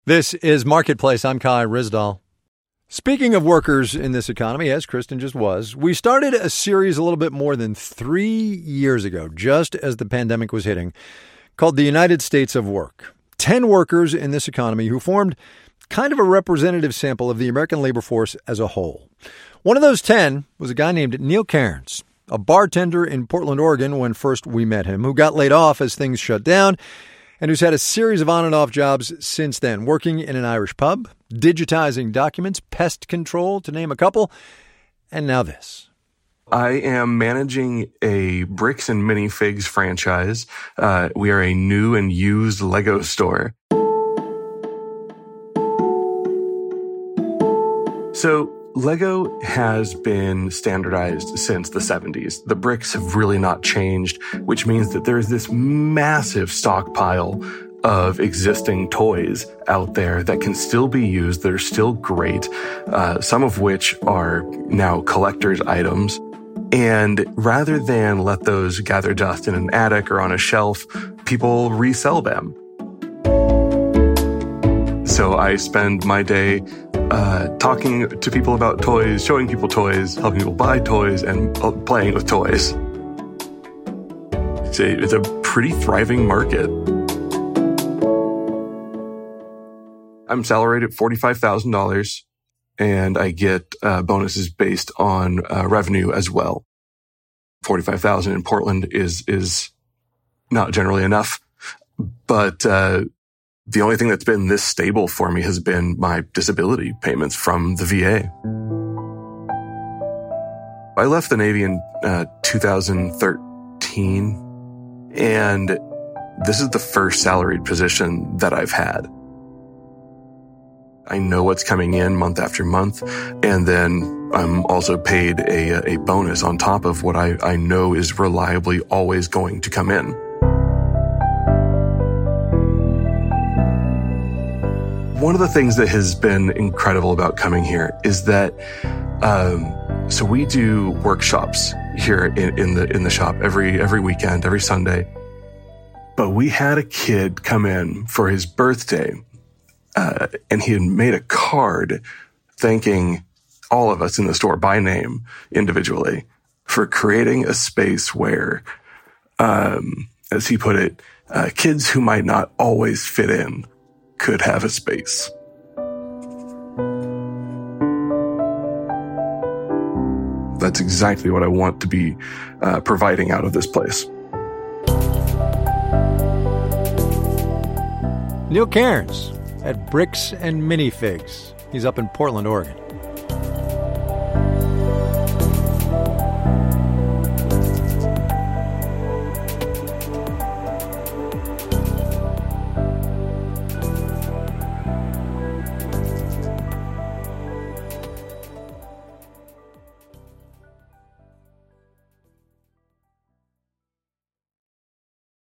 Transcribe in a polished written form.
This is Marketplace. I'm Kai Ryssdal. Speaking of workers in this economy, as Kristen just was, we started a series a little bit more than 3 years ago, just as the pandemic was hitting, called The United States of Work. 10 workers in this economy who formed kind of a representative sample of the American labor force as a whole. One of those 10 was a guy named Neil Cairns, a bartender in Portland, Oregon when first we met him, who got laid off as things shut down, and who's had a series of on and off jobs since then, working in an Irish pub, digitizing documents, pest control, to name a couple, and now this. I am managing a Bricks and Minifigs franchise. We are a new and used Lego store. So Lego has been standardized since the 70s. The bricks have really not changed, which means that there's this massive stockpile of existing toys out there that can still be used. They're still great, some of which are now collector's items. And rather than let those gather dust in an attic or on a shelf, people resell them. So I spend my day talking to people about toys, showing people toys, helping people buy toys, and playing with toys. It's a pretty thriving market. I'm salaried at $45,000, and I get bonuses based on revenue as well. $45,000 in Portland is not generally enough, but the only thing that's been this stable for me has been my disability payments from the VA. I left the Navy in 2013, and this is the first salaried position that I've had. I know what's coming in month after month, and then I'm also paid a bonus on top of what I know is reliably always going to come in. One of the things that has been incredible about coming here is that, so we do workshops here in the shop every weekend, every Sunday. But we had a kid come in for his birthday, and he had made a card thanking all of us in the store by name individually for creating a space where, as he put it, kids who might not always fit in could have a space. That's exactly what I want to be providing out of this place. Neil Cairns at Bricks and Minifigs. He's up in Portland, Oregon.